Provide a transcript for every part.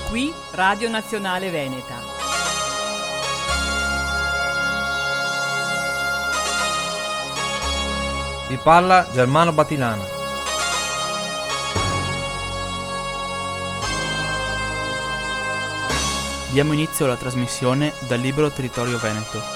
Qui Radio Nazionale Veneta. Vi parla Germano Batilana. Diamo inizio alla trasmissione dal Libero Territorio Veneto.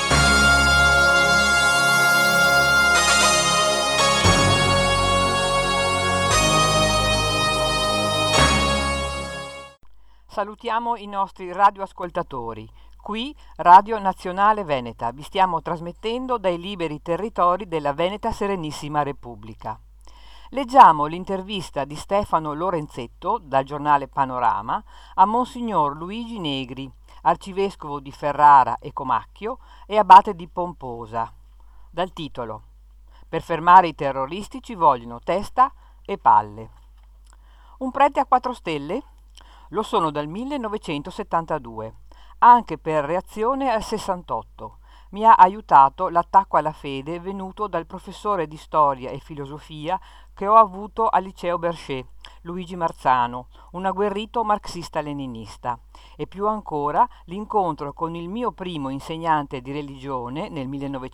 Salutiamo i nostri radioascoltatori. Qui Radio Nazionale Veneta. Vi stiamo trasmettendo dai liberi territori della Veneta Serenissima Repubblica. Leggiamo l'intervista di Stefano Lorenzetto dal giornale Panorama a Monsignor Luigi Negri, arcivescovo di Ferrara e Comacchio e abate di Pomposa, dal titolo "Per fermare i terroristi ci vogliono testa e palle". Un prete a 4 stelle? Lo sono dal 1972, anche per reazione al 68. Mi ha aiutato l'attacco alla fede venuto dal professore di storia e filosofia che ho avuto al liceo Berchet, Luigi Marzano, un agguerrito marxista-leninista, e più ancora l'incontro con il mio primo insegnante di religione nel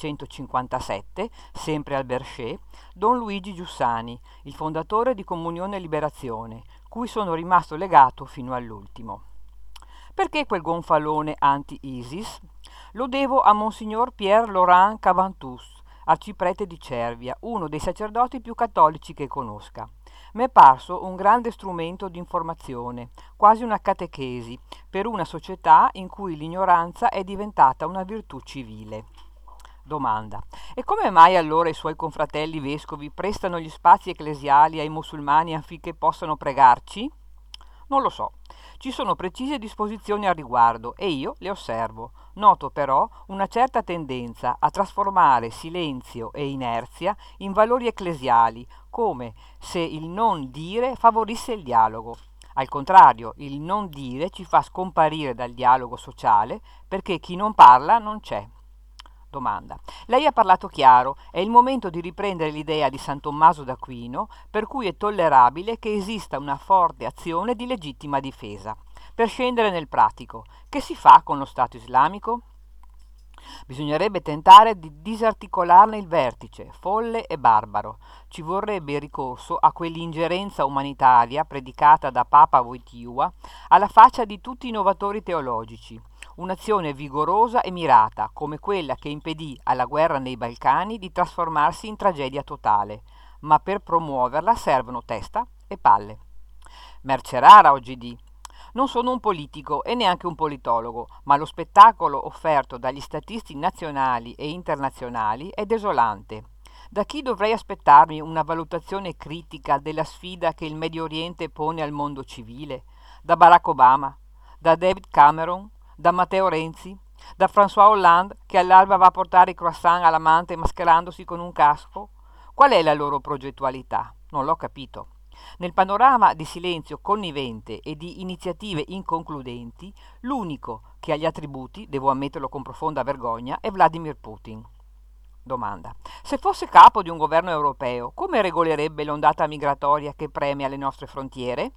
1957, sempre al Berchet, Don Luigi Giussani, il fondatore di Comunione e Liberazione, cui sono rimasto legato fino all'ultimo. Perché quel gonfalone anti-ISIS? Lo devo a Monsignor Pierre Laurent Cavantus, arciprete di Cervia, uno dei sacerdoti più cattolici che conosca. M'è parso un grande strumento di informazione, quasi una catechesi, per una società in cui l'ignoranza è diventata una virtù civile. Domanda: e come mai allora i suoi confratelli vescovi prestano gli spazi ecclesiali ai musulmani affinché possano pregarci? Non lo so. Ci sono precise disposizioni al riguardo e io le osservo. Noto però una certa tendenza a trasformare silenzio e inerzia in valori ecclesiali, come se il non dire favorisse il dialogo. Al contrario, il non dire ci fa scomparire dal dialogo sociale perché chi non parla non c'è. Domanda: lei ha parlato chiaro, è il momento di riprendere l'idea di San Tommaso d'Aquino per cui è tollerabile che esista una forte azione di legittima difesa. Per scendere nel pratico, che si fa con lo Stato islamico? Bisognerebbe tentare di disarticolarne il vertice, folle e barbaro. Ci vorrebbe il ricorso a quell'ingerenza umanitaria predicata da Papa Wojtyła alla faccia di tutti i innovatori teologici. Un'azione vigorosa e mirata, come quella che impedì alla guerra nei Balcani di trasformarsi in tragedia totale, ma per promuoverla servono testa e palle. Merce rara oggi. Non sono un politico e neanche un politologo, ma lo spettacolo offerto dagli statisti nazionali e internazionali è desolante. Da chi dovrei aspettarmi una valutazione critica della sfida che il Medio Oriente pone al mondo civile? Da Barack Obama? Da David Cameron? Da Matteo Renzi? Da François Hollande, che all'alba va a portare i croissant all'amante mascherandosi con un casco? Qual è la loro progettualità? Non l'ho capito. Nel panorama di silenzio connivente e di iniziative inconcludenti, l'unico che ha gli attributi, devo ammetterlo con profonda vergogna, è Vladimir Putin. Domanda: se fosse capo di un governo europeo, come regolerebbe l'ondata migratoria che preme alle nostre frontiere?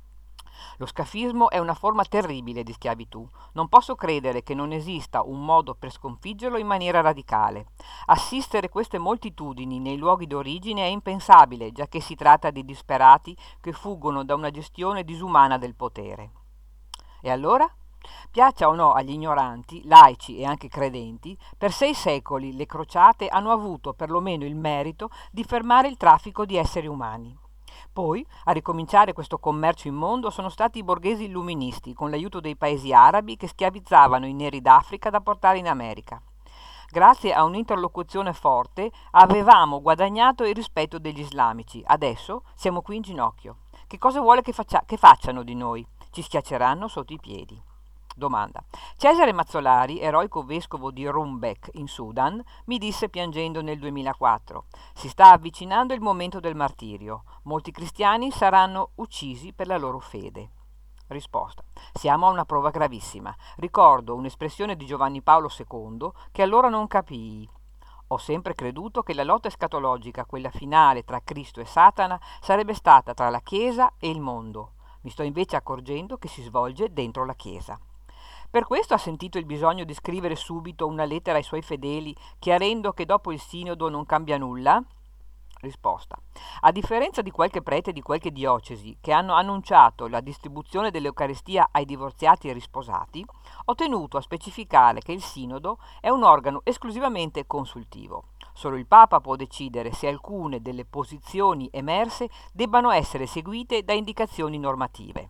Lo scafismo è una forma terribile di schiavitù. Non posso credere che non esista un modo per sconfiggerlo in maniera radicale. Assistere queste moltitudini nei luoghi d'origine è impensabile, giacché si tratta di disperati che fuggono da una gestione disumana del potere. E allora? Piaccia o no agli ignoranti, laici e anche credenti, per 6 secoli le crociate hanno avuto perlomeno il merito di fermare il traffico di esseri umani. Poi, a ricominciare questo commercio immondo sono stati i borghesi illuministi, con l'aiuto dei paesi arabi che schiavizzavano i neri d'Africa da portare in America. Grazie a un'interlocuzione forte avevamo guadagnato il rispetto degli islamici. Adesso siamo qui in ginocchio. Che cosa vuole che facciano di noi? Ci schiacceranno sotto i piedi. Domanda: Cesare Mazzolari, eroico vescovo di Rumbek in Sudan, mi disse piangendo nel 2004: si sta avvicinando il momento del martirio, molti cristiani saranno uccisi per la loro fede. Risposta: siamo a una prova gravissima. Ricordo un'espressione di Giovanni Paolo II che allora non capii. Ho sempre creduto che la lotta escatologica, quella finale tra Cristo e Satana, sarebbe stata tra la Chiesa e il mondo. Mi sto invece accorgendo che si svolge dentro la Chiesa. Per questo ha sentito il bisogno di scrivere subito una lettera ai suoi fedeli, chiarendo che dopo il sinodo non cambia nulla? Risposta. A differenza di qualche prete di qualche diocesi che hanno annunciato la distribuzione dell'Eucaristia ai divorziati e risposati, ho tenuto a specificare che il sinodo è un organo esclusivamente consultivo. Solo il Papa può decidere se alcune delle posizioni emerse debbano essere seguite da indicazioni normative.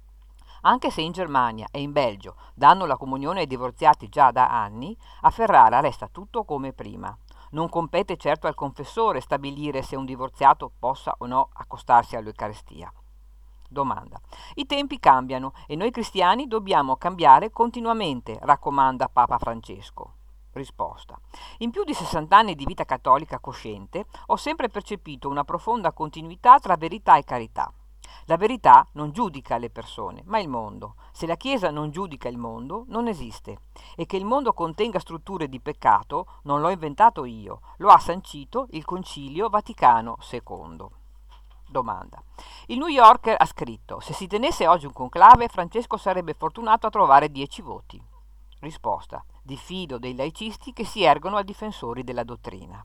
Anche se in Germania e in Belgio danno la comunione ai divorziati già da anni, a Ferrara resta tutto come prima. Non compete certo al confessore stabilire se un divorziato possa o no accostarsi all'Eucaristia. Domanda. I tempi cambiano e noi cristiani dobbiamo cambiare continuamente, raccomanda Papa Francesco. Risposta. In più di 60 anni di vita cattolica cosciente ho sempre percepito una profonda continuità tra verità e carità. La verità non giudica le persone, ma il mondo. Se la Chiesa non giudica il mondo, non esiste. E che il mondo contenga strutture di peccato non l'ho inventato io, lo ha sancito il Concilio Vaticano II. Domanda. Il New Yorker ha scritto: se si tenesse oggi un conclave, Francesco sarebbe fortunato a trovare 10 voti. Risposta. Diffido dei laicisti che si ergono a difensori della dottrina.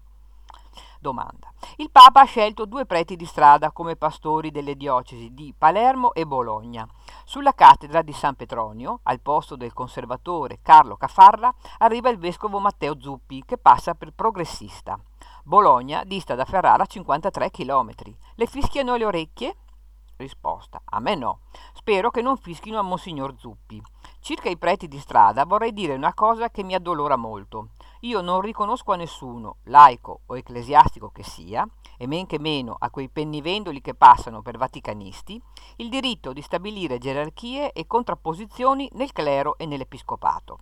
Domanda. Il Papa ha scelto 2 preti di strada come pastori delle diocesi di Palermo e Bologna. Sulla cattedra di San Petronio, al posto del conservatore Carlo Caffarra, arriva il vescovo Matteo Zuppi, che passa per progressista. Bologna dista da Ferrara 53 chilometri. Le fischiano le orecchie? Risposta. A me no. Spero che non fischino a Monsignor Zuppi. Circa i preti di strada vorrei dire una cosa che mi addolora molto. Io non riconosco a nessuno, laico o ecclesiastico che sia, e men che meno a quei pennivendoli che passano per vaticanisti, il diritto di stabilire gerarchie e contrapposizioni nel clero e nell'episcopato.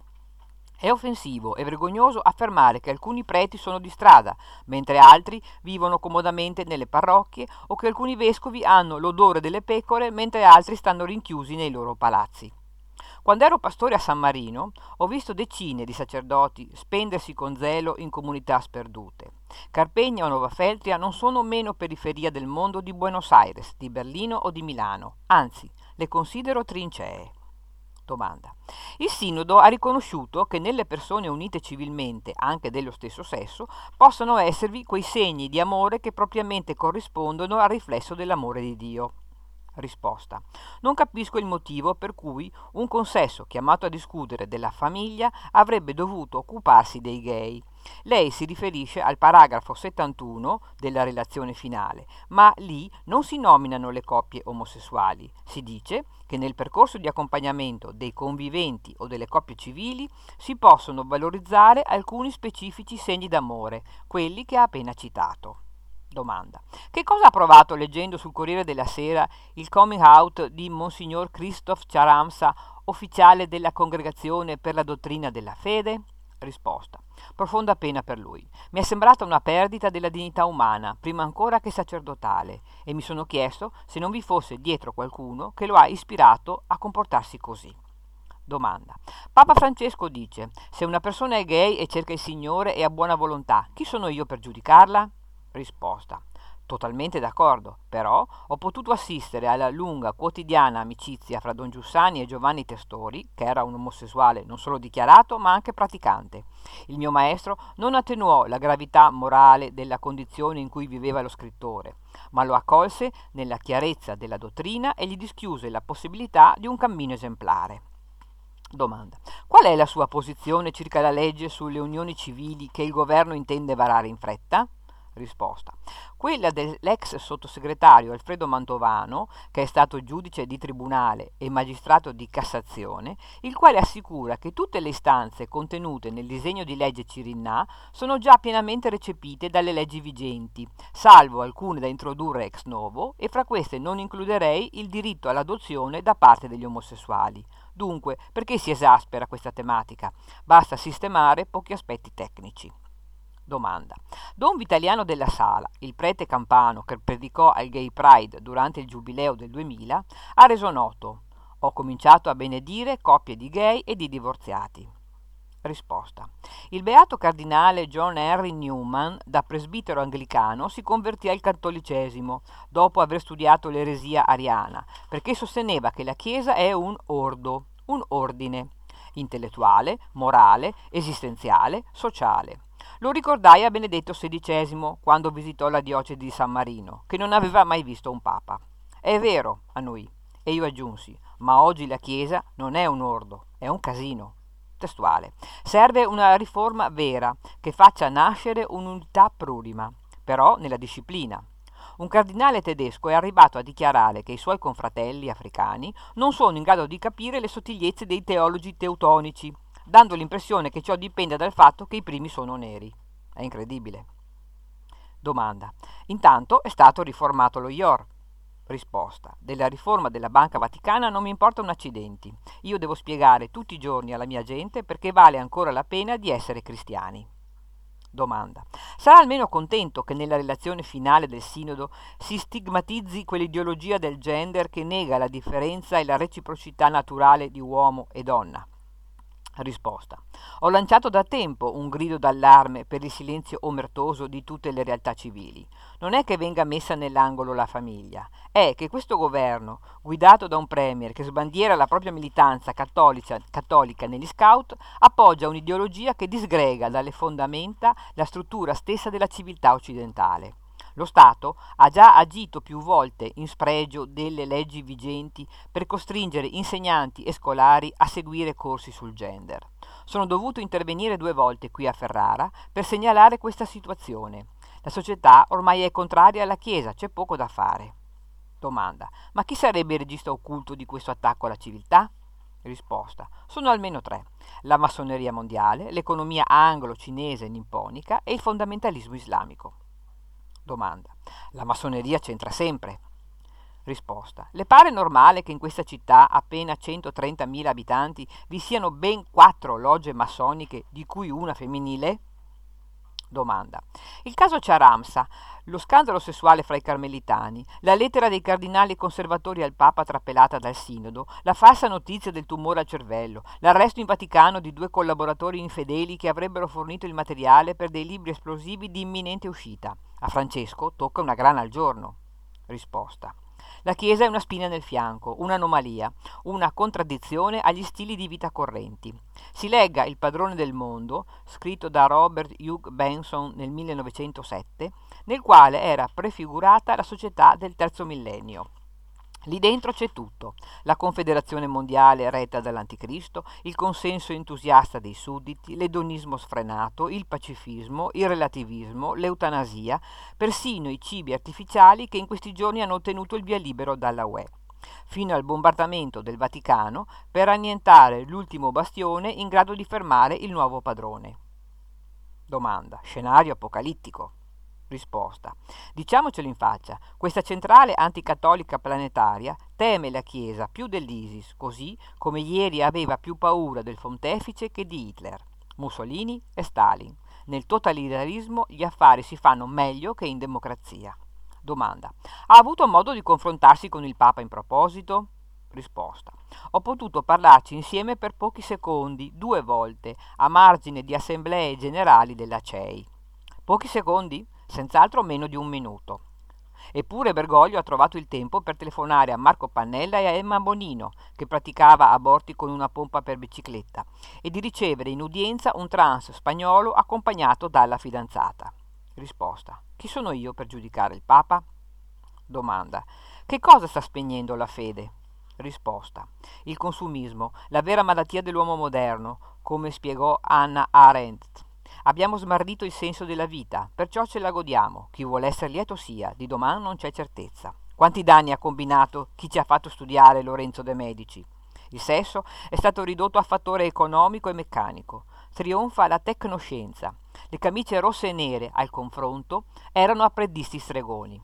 È offensivo e vergognoso affermare che alcuni preti sono di strada, mentre altri vivono comodamente nelle parrocchie, o che alcuni vescovi hanno l'odore delle pecore, mentre altri stanno rinchiusi nei loro palazzi. Quando ero pastore a San Marino, ho visto decine di sacerdoti spendersi con zelo in comunità sperdute. Carpegna o Nova Feltria non sono meno periferia del mondo di Buenos Aires, di Berlino o di Milano, anzi, le considero trincee. Domanda. Il Sinodo ha riconosciuto che nelle persone unite civilmente, anche dello stesso sesso, possono esservi quei segni di amore che propriamente corrispondono al riflesso dell'amore di Dio. Risposta. Non capisco il motivo per cui un consesso chiamato a discutere della famiglia avrebbe dovuto occuparsi dei gay. Lei si riferisce al paragrafo 71 della relazione finale, ma lì non si nominano le coppie omosessuali. Si dice che nel percorso di accompagnamento dei conviventi o delle coppie civili si possono valorizzare alcuni specifici segni d'amore, quelli che ha appena citato. Domanda. Che cosa ha provato leggendo sul Corriere della Sera il coming out di Monsignor Christoph Charamsa, ufficiale della Congregazione per la Dottrina della Fede? Risposta. Profonda pena per lui. Mi è sembrata una perdita della dignità umana, prima ancora che sacerdotale, e mi sono chiesto se non vi fosse dietro qualcuno che lo ha ispirato a comportarsi così. Domanda. Papa Francesco dice: se una persona è gay e cerca il Signore e ha buona volontà, chi sono io per giudicarla? Risposta. Totalmente d'accordo, però ho potuto assistere alla lunga quotidiana amicizia fra Don Giussani e Giovanni Testori, che era un omosessuale non solo dichiarato ma anche praticante. Il mio maestro non attenuò la gravità morale della condizione in cui viveva lo scrittore, ma lo accolse nella chiarezza della dottrina e gli dischiuse la possibilità di un cammino esemplare. Domanda. Qual è la sua posizione circa la legge sulle unioni civili che il governo intende varare in fretta? Risposta. Quella dell'ex sottosegretario Alfredo Mantovano, che è stato giudice di tribunale e magistrato di Cassazione, il quale assicura che tutte le istanze contenute nel disegno di legge Cirinnà sono già pienamente recepite dalle leggi vigenti, salvo alcune da introdurre ex novo, e fra queste non includerei il diritto all'adozione da parte degli omosessuali. Dunque, perché si esaspera questa tematica? Basta sistemare pochi aspetti tecnici. Domanda. Don Vitaliano della Sala, il prete campano che predicò al Gay Pride durante il giubileo del 2000, ha reso noto: ho cominciato a benedire coppie di gay e di divorziati. Risposta. Il beato cardinale John Henry Newman, da presbitero anglicano, si convertì al cattolicesimo dopo aver studiato l'eresia ariana, perché sosteneva che la Chiesa è un ordo, un ordine, intellettuale, morale, esistenziale, sociale. Lo ricordai a Benedetto XVI quando visitò la diocesi di San Marino, che non aveva mai visto un papa. È vero, annuì, e io aggiunsi, ma oggi la Chiesa non è un ordo, è un casino. Testuale. Serve una riforma vera che faccia nascere un'unità plurima, però nella disciplina. Un cardinale tedesco è arrivato a dichiarare che i suoi confratelli africani non sono in grado di capire le sottigliezze dei teologi teutonici, dando l'impressione che ciò dipenda dal fatto che i primi sono neri. È incredibile. Domanda. Intanto è stato riformato lo IOR. Risposta. Della riforma della Banca Vaticana non mi importa un accidenti. Io devo spiegare tutti i giorni alla mia gente perché vale ancora la pena di essere cristiani. Domanda. Sarà almeno contento che nella relazione finale del Sinodo si stigmatizzi quell'ideologia del gender che nega la differenza e la reciprocità naturale di uomo e donna? Risposta. Ho lanciato da tempo un grido d'allarme per il silenzio omertoso di tutte le realtà civili. Non è che venga messa nell'angolo la famiglia, è che questo governo, guidato da un premier che sbandiera la propria militanza cattolica negli scout, appoggia un'ideologia che disgrega dalle fondamenta la struttura stessa della civiltà occidentale. Lo Stato ha già agito più volte in spregio delle leggi vigenti per costringere insegnanti e scolari a seguire corsi sul gender. Sono dovuto intervenire 2 volte qui a Ferrara per segnalare questa situazione. La società ormai è contraria alla Chiesa, c'è poco da fare. Domanda. Ma chi sarebbe il regista occulto di questo attacco alla civiltà? Risposta. Sono almeno 3. La massoneria mondiale, l'economia anglo-cinese nipponica e il fondamentalismo islamico. Domanda. La massoneria c'entra sempre? Risposta. Le pare normale che in questa città, appena 130.000 abitanti, vi siano ben 4 logge massoniche, di cui una femminile? Domanda. Il caso Ciaramsa, lo scandalo sessuale fra i carmelitani, la lettera dei cardinali conservatori al Papa trapelata dal Sinodo, la falsa notizia del tumore al cervello, l'arresto in Vaticano di 2 collaboratori infedeli che avrebbero fornito il materiale per dei libri esplosivi di imminente uscita. A Francesco tocca una grana al giorno. Risposta. La Chiesa è una spina nel fianco, un'anomalia, una contraddizione agli stili di vita correnti. Si legga Il padrone del mondo, scritto da Robert Hugh Benson nel 1907, nel quale era prefigurata la società del terzo millennio. Lì dentro c'è tutto: la confederazione mondiale retta dall'anticristo, il consenso entusiasta dei sudditi, l'edonismo sfrenato, il pacifismo, il relativismo, l'eutanasia, persino i cibi artificiali che in questi giorni hanno ottenuto il via libero dalla UE, fino al bombardamento del Vaticano per annientare l'ultimo bastione in grado di fermare il nuovo padrone. Domanda. Scenario apocalittico. Risposta. Diciamocelo in faccia, questa centrale anticattolica planetaria teme la Chiesa più dell'ISIS, così come ieri aveva più paura del pontefice che di Hitler, Mussolini e Stalin. Nel totalitarismo gli affari si fanno meglio che in democrazia. Domanda. Ha avuto modo di confrontarsi con il Papa in proposito? Risposta. Ho potuto parlarci insieme per pochi secondi, 2 volte, a margine di assemblee generali della CEI. Pochi secondi? Senz'altro meno di 1 minuto. Eppure Bergoglio ha trovato il tempo per telefonare a Marco Pannella e a Emma Bonino, che praticava aborti con una pompa per bicicletta, e di ricevere in udienza un trans spagnolo accompagnato dalla fidanzata. Risposta. Chi sono io per giudicare il Papa? Domanda. Che cosa sta spegnendo la fede? Risposta. Il consumismo, la vera malattia dell'uomo moderno, come spiegò Hannah Arendt. Abbiamo smarrito il senso della vita, perciò ce la godiamo. Chi vuole essere lieto sia, di domani non c'è certezza. Quanti danni ha combinato chi ci ha fatto studiare Lorenzo de' Medici? Il sesso è stato ridotto a fattore economico e meccanico. Trionfa la tecnoscienza. Le camicie rosse e nere, al confronto, erano apprendisti stregoni.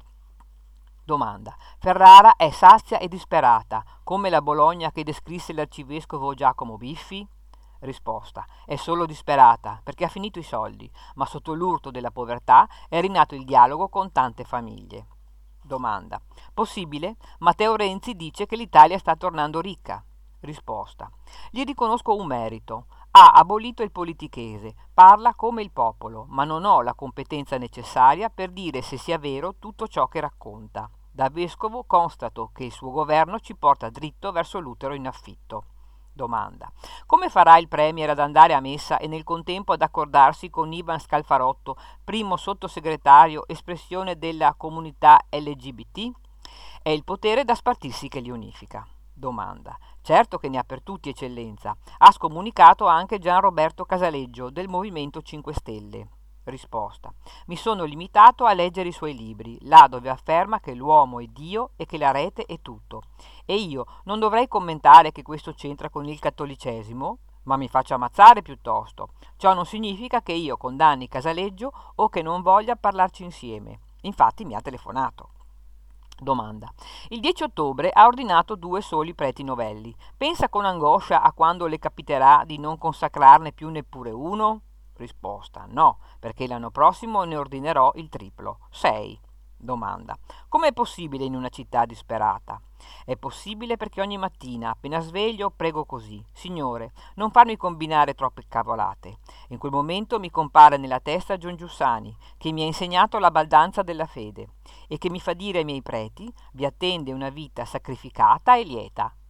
Domanda. Ferrara è sazia e disperata, come la Bologna che descrisse l'arcivescovo Giacomo Biffi? Risposta. È solo disperata, perché ha finito i soldi, ma sotto l'urto della povertà è rinato il dialogo con tante famiglie. Domanda. Possibile? Matteo Renzi dice che l'Italia sta tornando ricca. Risposta. Gli riconosco un merito. Ha abolito il politichese, parla come il popolo, ma non ho la competenza necessaria per dire se sia vero tutto ciò che racconta. Da vescovo constato che il suo governo ci porta dritto verso l'utero in affitto. Domanda. Come farà il Premier ad andare a messa e nel contempo ad accordarsi con Ivan Scalfarotto, primo sottosegretario, espressione della comunità LGBT? È il potere da spartirsi che li unifica. Domanda. Certo che ne ha per tutti, eccellenza. Ha scomunicato anche Gian Roberto Casaleggio del Movimento 5 Stelle. Risposta. Mi sono limitato a leggere i suoi libri, là dove afferma che l'uomo è Dio e che la rete è tutto. E io non dovrei commentare che questo c'entra con il cattolicesimo? Ma mi faccio ammazzare piuttosto. Ciò non significa che io condanni Casaleggio o che non voglia parlarci insieme. Infatti mi ha telefonato. Domanda. Il 10 ottobre ha ordinato 2 soli preti novelli. Pensa con angoscia a quando le capiterà di non consacrarne più neppure uno? Risposta. No, perché l'anno prossimo ne ordinerò il triplo, 6. Domanda. Come è possibile in una città disperata? È possibile perché ogni mattina, appena sveglio, prego così: Signore, non farmi combinare troppe cavolate. In quel momento mi compare nella testa John Giussani, che mi ha insegnato la baldanza della fede e che mi fa dire ai miei preti: vi attende una vita sacrificata e lieta.